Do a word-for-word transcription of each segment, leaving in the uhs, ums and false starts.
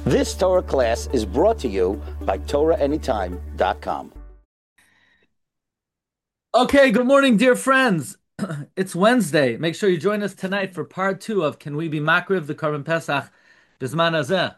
This Torah class is brought to you by Torah Anytime dot com. Okay, good morning, dear friends. It's Wednesday. Make sure you join us tonight for part two of Can We Be Makriv the Karban Pesach Bisman Hazeh.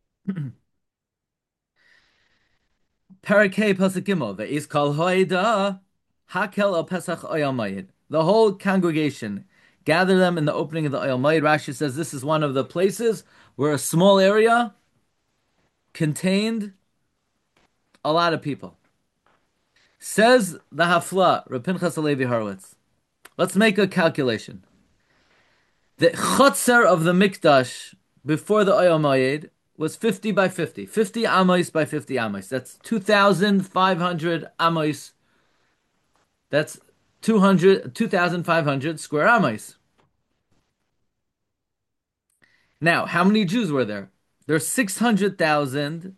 Parakeh Pasuk Gimel Ve'is Kol Hoida Hakel Al Pesach Oyal Mayid. The whole congregation gather them in the opening of the Oyal Mayid. Rashi says this is one of the places where a small area contained a lot of people. Says the Hafla, Reb Pinchas Halevi Horowitz. Let's make a calculation. The chotzer of the Mikdash before the Oyel Moed was fifty by fifty. fifty amos by fifty amos. That's two thousand five hundred amos. That's two hundred, two thousand five hundred square amos. Now, how many Jews were there? There's six hundred thousand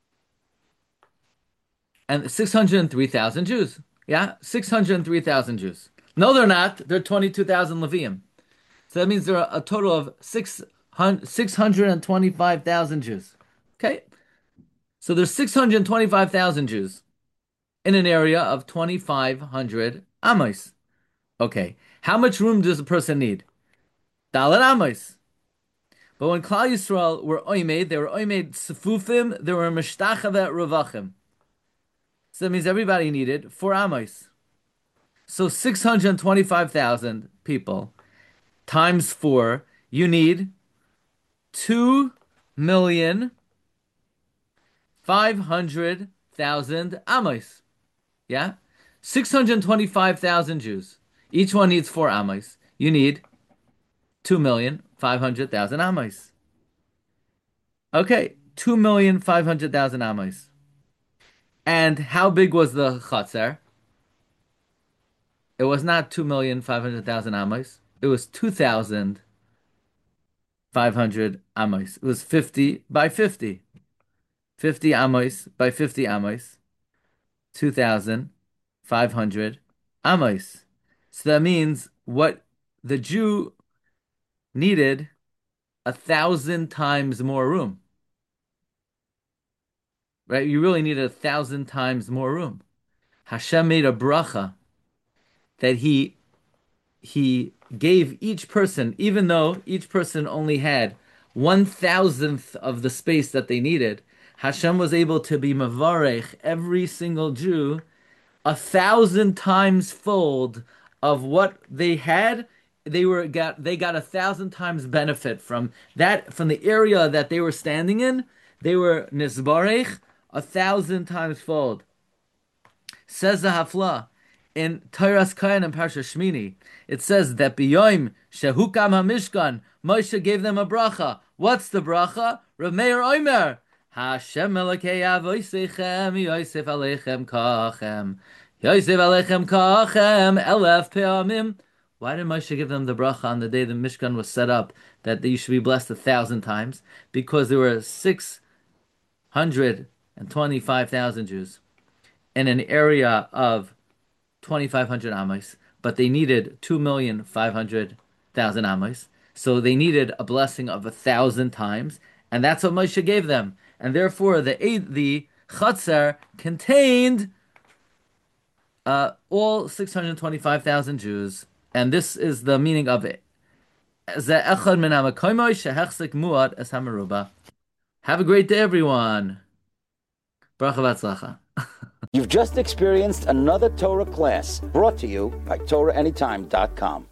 and six hundred three thousand Jews. Yeah, six hundred three thousand Jews. No, they're not. They're twenty-two thousand Levium. So that means there are a total of six hundred twenty-five thousand Jews. Okay? So there's six hundred twenty-five thousand Jews in an area of twenty-five hundred amos. Okay. How much room does a person need? Dalet amos. But when Klal Yisrael were oimed, they were oimed sefufim, they were meshtachave ravachim. So that means everybody needed four amos. So six hundred twenty-five thousand people times four, you need two million five hundred thousand amos. Yeah? six hundred twenty-five thousand Jews. Each one needs four amos. You need two million five hundred thousand amos. Okay, two million five hundred thousand amos. And how big was the Chatzar? It was not two million five hundred thousand amos. It was two thousand five hundred amos. It was fifty by fifty. fifty amos by fifty amos. two thousand five hundred amos. So that means what the Jew needed a thousand times more room. Right? You really needed a thousand times more room. Hashem made a bracha that he he gave each person, even though each person only had one thousandth of the space that they needed, Hashem was able to be mavarech every single Jew a thousand times fold of what they had. They were got they got a thousand times benefit from that, from the area that they were standing in. They were nisbarech a thousand times fold. Says the Hafla in Teiras Kayan and Parsha Shmini, it says that B'yoim Shehukam HaMishkan, Moshe gave them a bracha. What's the bracha? Rav Meir Omer, Hashem Elokei Avoseichem Yosef Aleichem Kachem Yosef Aleichem Kachem Elef Pe'amim. Why did Moshe give them the bracha on the day the Mishkan was set up, that you should be blessed a thousand times? Because there were six hundred twenty-five thousand Jews in an area of twenty-five hundred amos, but they needed two million five hundred thousand amos. So they needed a blessing of a thousand times, and that's what Moshe gave them. And therefore, the the Chatzar contained uh, all six hundred twenty-five thousand Jews, and this is the meaning of it. Have a great day, everyone. Bracha v'atzlacha. You've just experienced another Torah class brought to you by Torah Anytime dot com.